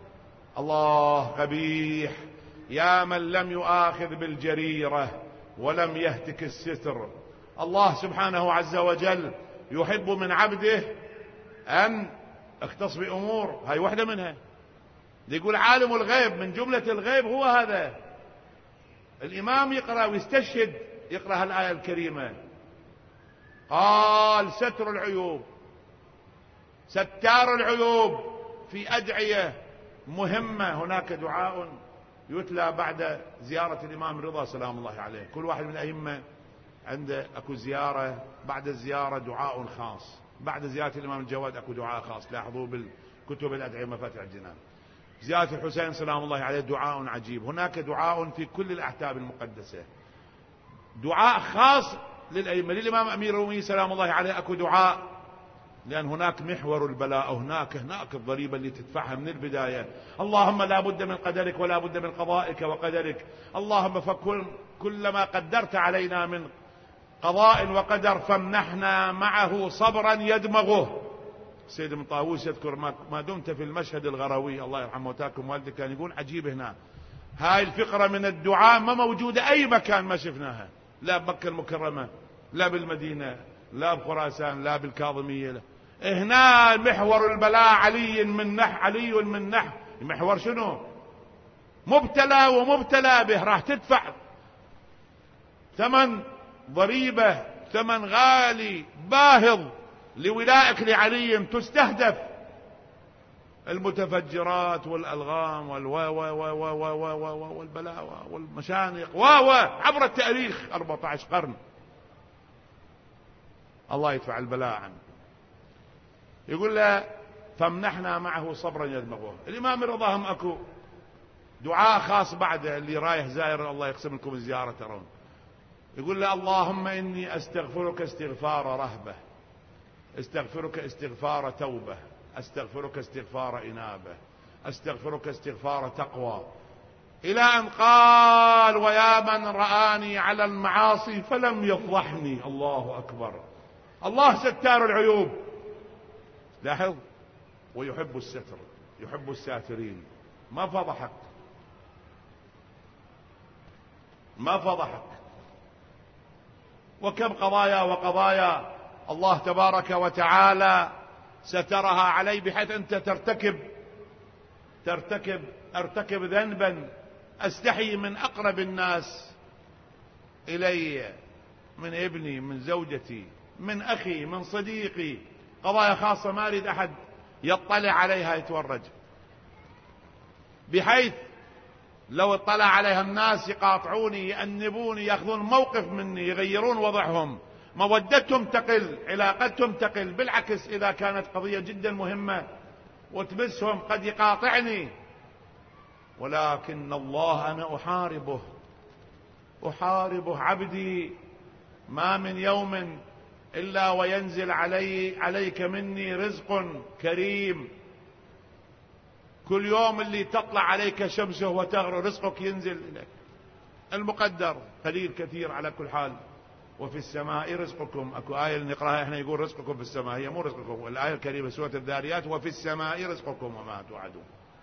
الله قبيح، يا من لم يؤاخذ بالجريرة ولم يهتك الستر. الله سبحانه عز وجل يحب من عبده أن اختص بأمور، هاي واحدة منها. يقول عالم الغيب، من جملة الغيب هو هذا. الإمام يقرأ ويستشهد، يقرأ الآية الكريمة، قال ستر العيوب، ستار العيوب في أدعية مهمة. هناك دعاء يتلى بعد زيارة الإمام رضا سلام الله عليه، كل واحد من الأئمة عنده أكو زيارة، بعد الزيارة دعاء خاص، بعد زيارة الإمام الجواد أكو دعاء خاص، لاحظوا بالكتب الأدعية مفاتيح الجنان. زيارة الحسين سلام الله عليه دعاء عجيب. هناك دعاء في كل الأحتاب المقدسة، دعاء خاص للأئمة. للإمام أمير المؤمنين سلام الله عليه أكو دعاء، لأن هناك محور البلاء، وهناك هناك الضريبة اللي تدفعها من البداية. اللهم لا بد من قدرك ولا بد من قضائك وقدرك، اللهم فكل كلما قدرت علينا من قضاء وقدر فامنحنا معه صبرا يدمغه. سيد ابن طاووس يذكر ما دمت في المشهد الغروي، الله يرحمه وتاكم والدك، كان يقول عجيب هنا هاي الفقرة من الدعاء ما موجودة أي مكان ما شفناها، لا بمكة المكرمة لا بالمدينة لا بخراسان لا بالكاظمية لا. هنا محور البلاء علي من نح علي من نح محور شنو؟ مبتلى ومبتلى به، راح تدفع ثمن ضريبة، ثمن غالي باهظ لولائك لعلي. تستهدف المتفجرات والألغام والبلاء والمشانق واو عبر التاريخ أربعة عشر قرن. الله يدفع البلاء عنه. يقول له فامنحنا معه صبرا يدمغه. الإمام الرضا هم أكو دعاء خاص بعده، اللي رايح زائر الله يقسم لكم الزيارة ترون. يقول له اللهم إني أستغفرك استغفار رهبة، استغفرك استغفار توبة، استغفرك استغفار إنابة، استغفرك استغفار تقوى، إلى أن قال ويا من رآني على المعاصي فلم يفضحني. الله أكبر. الله ستار العيوب، لاحظ، ويحب الستر، يحب الساترين. ما فضحك، ما فضحك. وكم قضايا وقضايا الله تبارك وتعالى سترها علي بحيث أنت ترتكب ترتكب أرتكب ذنبا أستحي من أقرب الناس إلي، من ابني، من زوجتي، من أخي، من صديقي، قضايا خاصة ما أريد أحد يطلع عليها يتورج، بحيث لو اطلع عليها الناس يقاطعوني، يأنبوني، يأخذون موقف مني، يغيرون وضعهم، مودتهم تقل، علاقتهم تقل. بالعكس إذا كانت قضية جدا مهمة وتمسهم قد يقاطعني، ولكن الله أنا أحاربه أحاربه عبدي، ما من يوم إلا وينزل علي عليك مني رزق كريم. كل يوم اللي تطلع عليك شمسه وتغرب رزقك ينزل إليك، المقدر قليل كثير على كل حال. وفي السماء رزقكم، اكو آية نقراها احنا يقول رزقكم في السماء، هي مو رزقكم. الآية الكريمة سورة الذاريات وفي السماء رزقكم وما توعدون.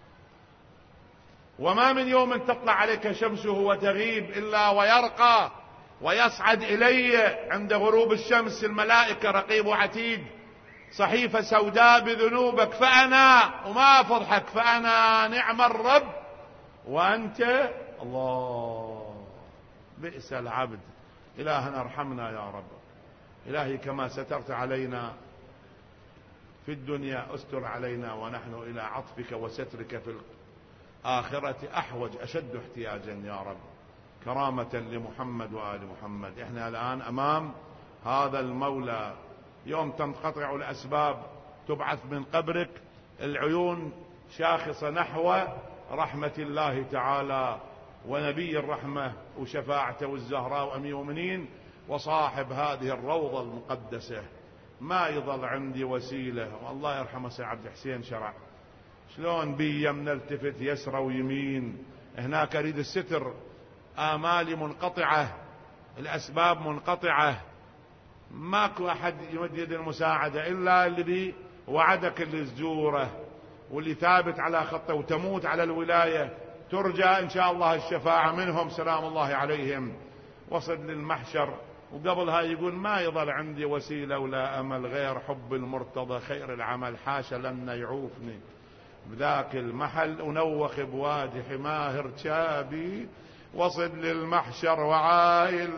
وما من يوم تطلع عليك شمسه وتغيب إلا ويرقى ويصعد إلي عند غروب الشمس الملائكة رقيب وعتيد، صحيفة سوداء بذنوبك، فأنا وما فضحك فأنا نعم الرب وأنت الله بئس العبد. إلهنا ارحمنا يا رب. إلهي كما سترت علينا في الدنيا استر علينا ونحن إلى عطفك وسترك في الآخرة أحوج أشد احتياجا يا رب، كرامة لمحمد وآل محمد. احنا الآن أمام هذا المولى، يوم تنقطع الأسباب تبعث من قبرك العيون شاخصة نحو رحمة الله تعالى ونبي الرحمة وشفاعته والزهراء وأمير المؤمنين وصاحب هذه الروضة المقدسة. ما يظل عندي وسيلة، والله يرحمه سيد عبد الحسين شرع شلون بي من التفت يسرى ويمين، هناك أريد الستر، آمالي منقطعة، الأسباب منقطعة، ماكو أحد يمد يد المساعدة إلا الذي وعدك اللي زجوره واللي ثابت على خطه وتموت على الولاية، ترجى إن شاء الله الشفاعة منهم سلام الله عليهم. وصل للمحشر وقبلها يقول ما يظل عندي وسيلة ولا أمل غير حب المرتضى خير العمل، حاشا لن يعوفني بذاك المحل أنوخ بوادي حماه ارتشابي. وصل للمحشر وعايل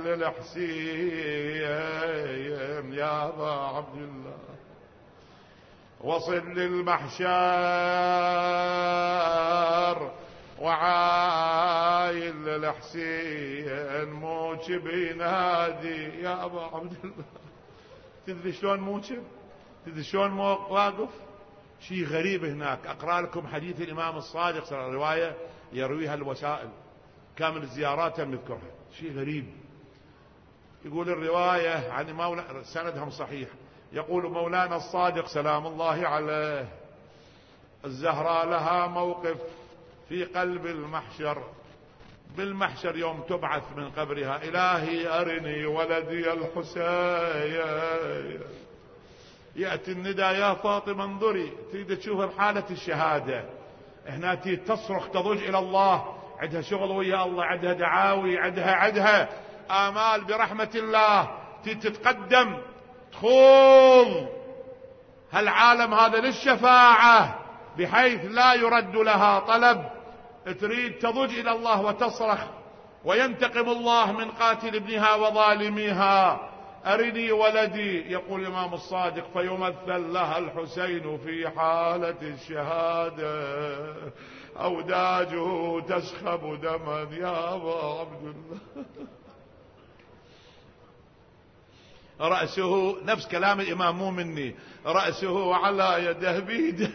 للحسين يا أبا عبد الله، وصل للمحشر وعايل للحسين موجب ينادي يا أبا عبد الله. تدري شلون موجب؟ تدري شلون واقف؟ شيء غريب هناك. أقرأ لكم حديث الإمام الصادق صلى الله عليه وسلم، رواية يرويها الوسائل كامل الزيارات نذكرها، شيء غريب. يقول الرواية عن مولانا سندهم صحيح، يقول مولانا الصادق سلام الله عليه الزهراء لها موقف في قلب المحشر، بالمحشر يوم تبعث من قبرها إلهي أرني ولدي الحسين. يأتي الندى يا فاطمة انظري، تريد تشوف حالة الشهادة، هنا تصرخ تضج إلى الله، عندها شغل ويا الله، عندها دعاوي، عندها عندها آمال برحمة الله، تتقدم تخوض هالعالم هذا للشفاعة بحيث لا يرد لها طلب، تريد تضج إلى الله وتصرخ، وينتقم الله من قاتل ابنها وظالميها. أرني ولدي، يقول الإمام الصادق فيمثل لها الحسين في حالة الشهادة، أوداجه تسخب دما يا أبا عبد الله. رأسه نفس كلام الإمام مو مني، رأسه على يده بيده.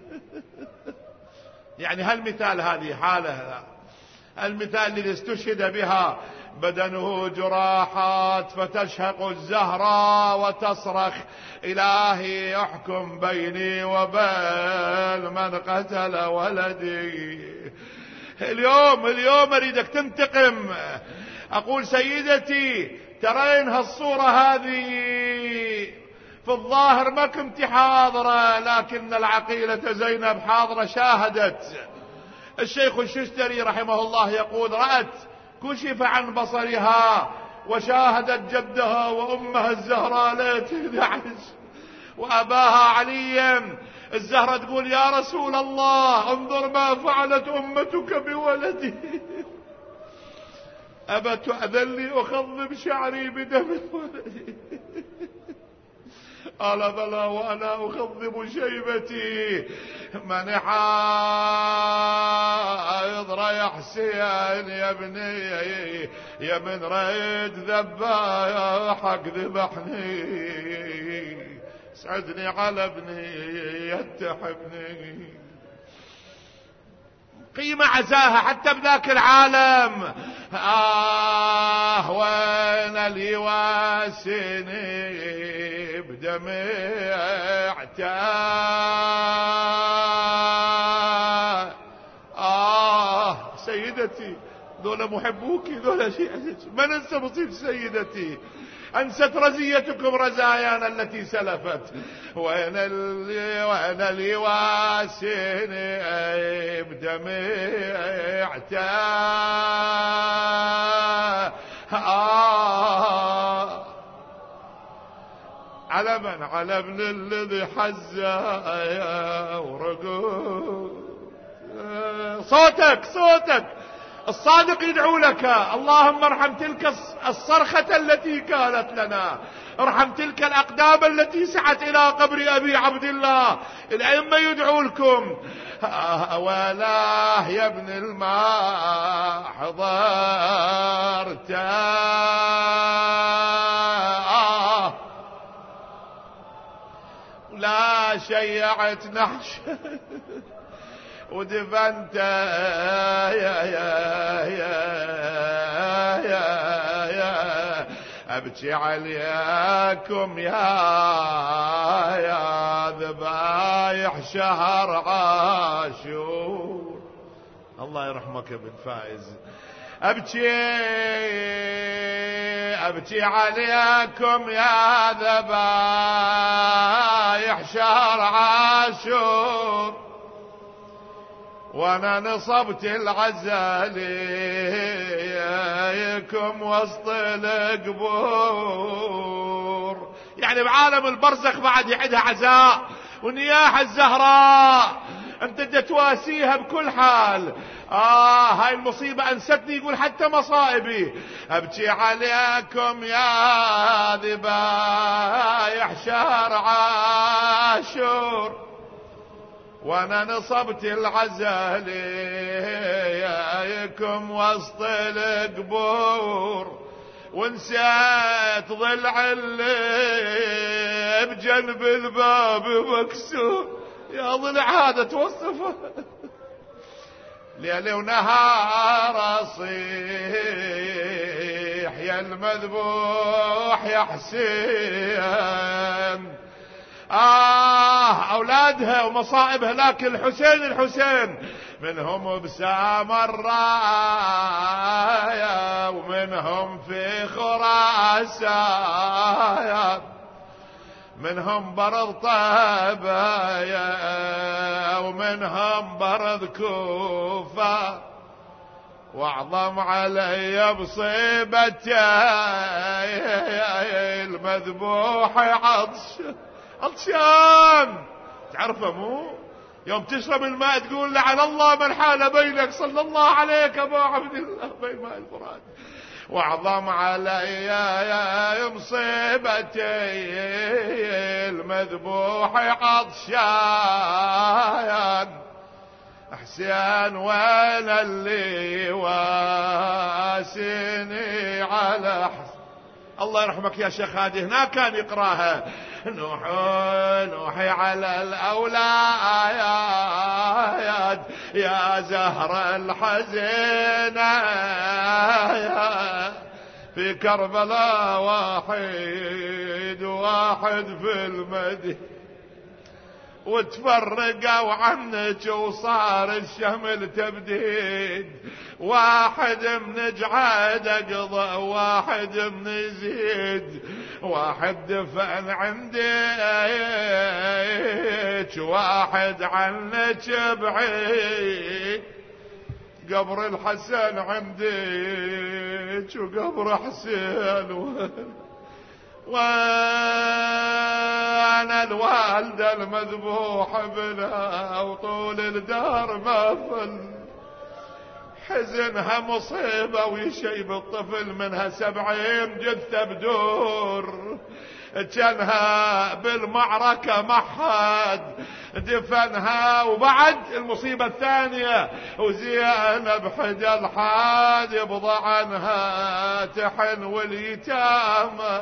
يعني هالمثال هذه حالة، المثال الذي استشهد بها بدنه جراحات فتشهق الزهراء وتصرخ إلهي احكم بيني وبين من قتل ولدي. اليوم اليوم أريدك تنتقم. أقول سيدتي ترين هالصورة هذه في الظاهر ما كنت حاضرة، لكن العقيلة زينب حاضرة شاهدت. الشيخ الشستري رحمه الله يقول رأت كشف عن بصرها وشاهدت جدها وأمها الزهراء لا تدعش، وأباها عليا. الزهرة تقول يا رسول الله انظر ما فعلت أمتك بولدي، أبا تؤذن لي أخضب شعري بدم ولدي؟ قال بلى وأنا أخضب شيبتي. من حايض ريح حسين يا ابني، يا من ريد ذبايحك ذبحني، سعدني على ابني يتحبني. قيمة عزاها حتى بذاك العالم. آه وين اللي واسني بدمعته، آه سيدتي ذولا محبوك ذولا شيء ما ننسى مصيب سيدتي، أنست رزيتكم رزايانا التي سلفت. وين اللي وين اللي واسني بدمعته، آه على من على ابن الذي حزا ورقود. صوتك صوتك الصادق يدعو لك. اللهم ارحم تلك الصرخة التي كانت لنا، ارحم تلك الأقدام التي سعت إلى قبر أبي عبد الله. الأئمة يدعو لكم. ولا يا ابن الماء حضرت، لا شيعت نحش ودفنت يا يا يا يا يا أبكي عليكم يا يا ذبايح شهر عاشور. الله يرحمك يا ابن فايز. أبكي أبكي عليكم يا ذبايح شهر عاشور، وانا نصبت العزاليكم وسط القبور. يعني بعالم البرزخ بعد يعدها عزاء ونياح الزهراء، انت تتواسيها بكل حال. آه هاي المصيبة أنستني، يقول حتى مصائبي. أبكي عليكم يا ذبايح شهر عاشور، وانا نصبت العزاليكم وسط القبور، ونسيت ضلع اللي بجنب الباب مكسور. يا ضلع هذا توصفه ليل ونهار اصيح يا المذبوح يا حسين. آه أولادها ومصائبها، لكن الحسين الحسين منهم بسام الراية، ومنهم في خراسان، منهم برد طبايا، ومنهم برد كوفة، واعظم علي بصيبته المذبوح عطش عطشان. تعرفه مو يوم تشرب الماء تقول لعن الله من حال بينك صلى الله عليك ابا عبد الله بين ماء الفرات. واعظم علي يا مصيبتي المذبوح عطشان. حسين وين اللي واسني على حسين. الله يرحمك يا شيخ هادي، هناك كان يقراها. نوح نوحي على الأولاد يا زهر الحزينة، في كربلاء واحد واحد في المدينة، وتفرقوا عنك وصار الشمل تبديد. واحد من جعاد قضى واحد من يزيد، واحد دفن عندك واحد عنك بعيد. قبر الحسن عندك وقبر حسين وانا الوالدة المذبوح بلا وطول الدار مفل، حزنها مصيبة ويشيب الطفل منها سبعين جثة بدور، كانها بالمعركة محد دفنها. وبعد المصيبة الثانية وزينب حدا الحاد يبضع عنها تحن واليتامى.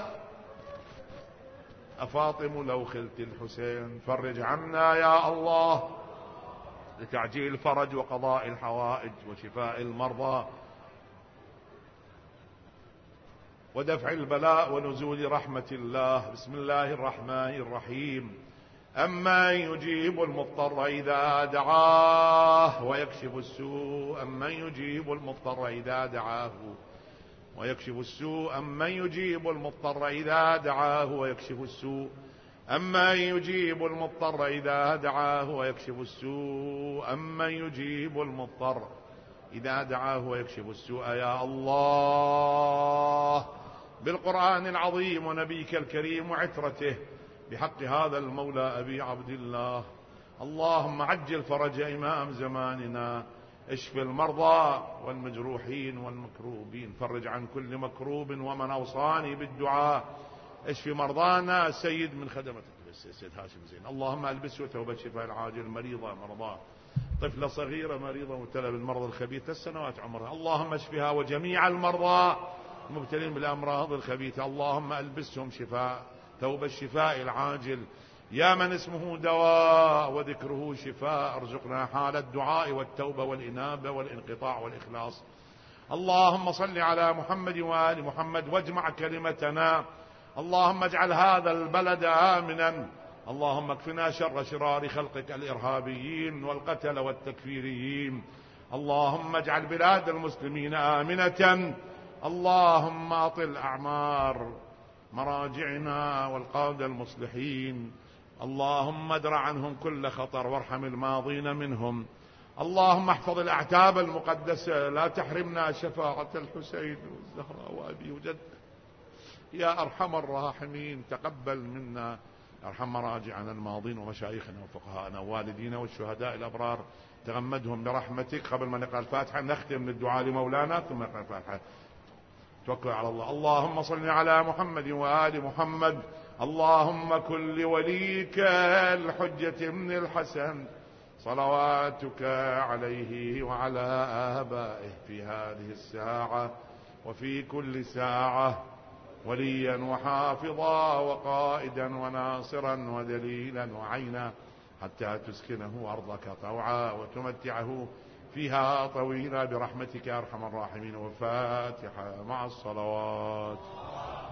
أفاطم لو خلت الحسين فرج عنا يا الله لتعجيل الفرج وقضاء الحوائج وشفاء المرضى ودفع البلاء ونزول رحمة الله. بسم الله الرحمن الرحيم. أمن يجيب المضطر إذا دعاه ويكشف السوء، أمن يجيب المضطر إذا دعاه ويكشف السوء، أمن يجيب المضطر إذا دعاه ويكشف السوء، أمن يجيب المضطر إذا دعاه ويكشف السوء، أمن يجيب المضطر إذا دعاه ويكشف السوء. يا الله بالقرآن العظيم ونبيك الكريم وعترته بحق هذا المولى أبي عبد الله، اللهم عجل فرج إمام زماننا، اشف المرضى والمجروحين والمكروبين، فرج عن كل مكروب ومن أوصاني بالدعاء، اشف مرضانا. سيد من خدمتك السيد هاشم زين، اللهم ألبسه ثوب الشفاء العاجل مريضة مرضاه، طفلة صغيرة مريضة مبتلى بالمرض الخبيث السنوات عمرها، اللهم اشفها وجميع المرضى المبتلين بالأمراض الخبيثة، اللهم ألبسهم شفاء ثوب الشفاء العاجل. يا من اسمه دواء وذكره شفاء، ارزقنا حال الدعاء والتوبة والإنابة والانقطاع والإخلاص. اللهم صل على محمد وآل محمد واجمع كلمتنا، اللهم اجعل هذا البلد آمنا، اللهم اكفنا شر شرار خلقك الإرهابيين والقتل والتكفيريين، اللهم اجعل بلاد المسلمين آمنة، اللهم أطل أعمار مراجعنا والقادة المصلحين، اللهم ادرع عنهم كل خطر وارحم الماضين منهم، اللهم احفظ الأعتاب المقدسة، لا تحرمنا شفاعة الحسين والزهراء وأبي وجد يا أرحم الراحمين. تقبل منا، ارحم مراجعنا الماضين ومشايخنا وفقهاءنا ووالدينا والشهداء الأبرار، تغمدهم برحمتك. قبل ما نقرأ الفاتحة نختم من الدعاء لمولانا ثم نقرأ الفاتحة. توكل على الله. اللهم صل على محمد وآل محمد، اللهم كن لوليك الحجة بن الحسن صلواتك عليه وعلى آبائه في هذه الساعة وفي كل ساعة وليا وحافظا وقائدا وناصرا ودليلا وعينا، حتى تسكنه أرضك طوعا وتمتعه فيها طويلا برحمتك يا أرحم الراحمين. وفاتحة مع الصلوات.